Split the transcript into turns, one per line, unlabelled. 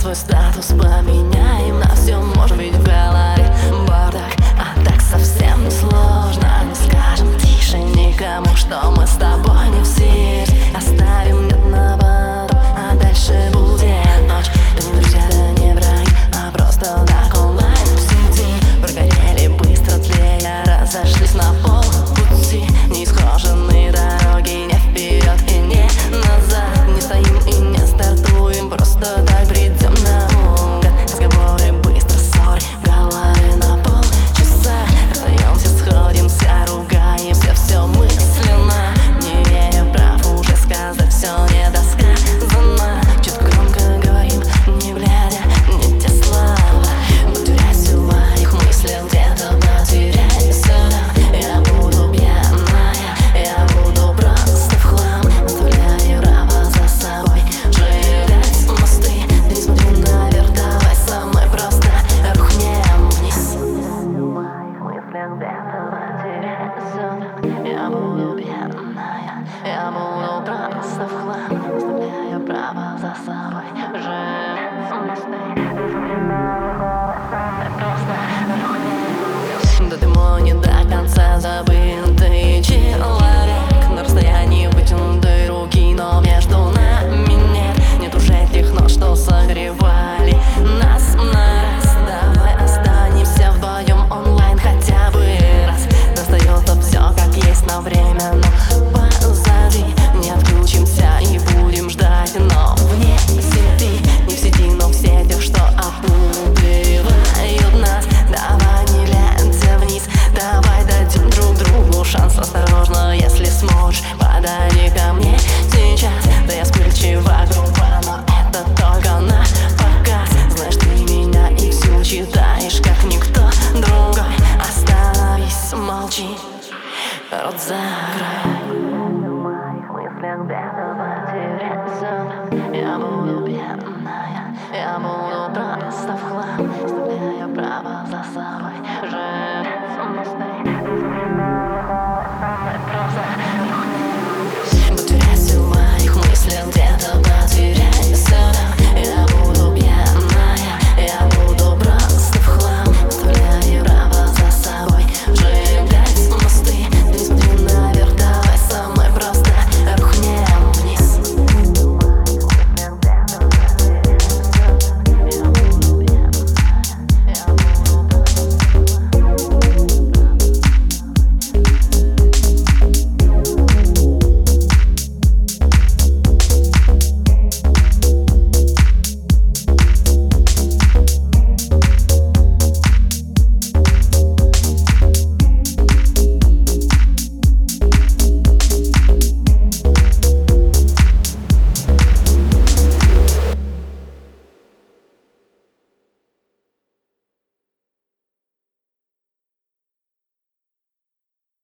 свой статус поменяем. На все может быть в голове бардак, а так совсем не сложно. Не скажем тише никому, что мы с тобой не в сеть. Оставим нет на потом, а дальше будет ночь. Да не друзья, да не враги, а просто так онлайн в сети. Прогорели быстро, тлея, разошлись на полпути. Неисхоженные дороги, не вперед и не назад. Не стоим и не стартуем, просто так придем наугад. Разговоры быстро, ссоры, головы на полчаса. Расстаемся, сходимся, ругаемся, все мысленно. Не верю, прав уже сказать, все недосказано. Чуть громко говорим, не глядя, не те слова. Потеряйся в моих мыслях, где-то потеряйся. Я буду пьяная, я буду просто в хлам. Оставляю право за собой сжигать мосты. Ты не смотри наверх, давай со мной просто рухнем вниз. В моих мыслях где-то потеряйся. Я буду пьяная, я буду просто в хлам. Оставляю право за собой сжигать мосты. Ты не смотри наверх, давай со мной просто рухнем вниз. Да ты мой не до конца забыл.